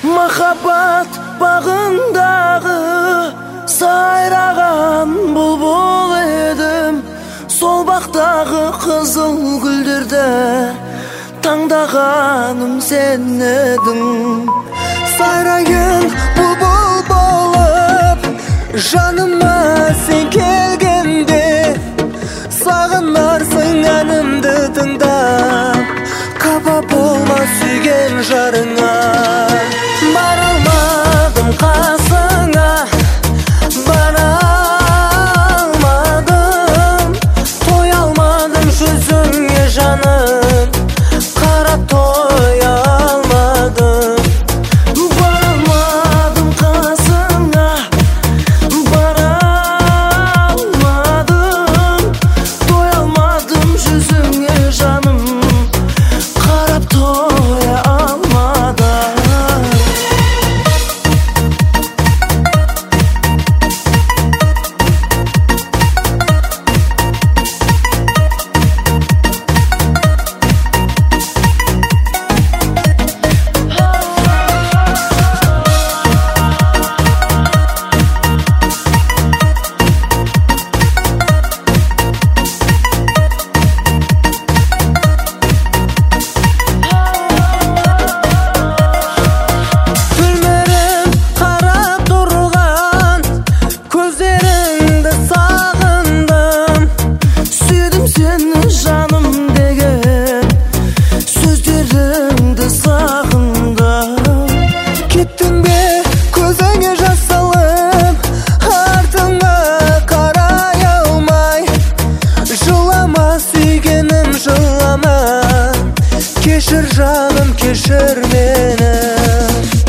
Махаббат бағындағы сайраған бұлбұл едім. Сол бақтағы қызыл гүлдерді таңдағаным сен едің. Сайрайын бұлбұл болып жаныма сен келгенде, сағынарсың әнімді тыңдап, қапа болма сүйген жарыңа. Бара алмадым қасыңа, бара алмадым, тоя алмадым жүзіңе жаным, қарап тоя алмадым. Бара алмадым қасыңа, бара алмадым, тоя алмадым жүзіңе жаным, қарап тоя алмадым. Кешір жаным, кешір мені.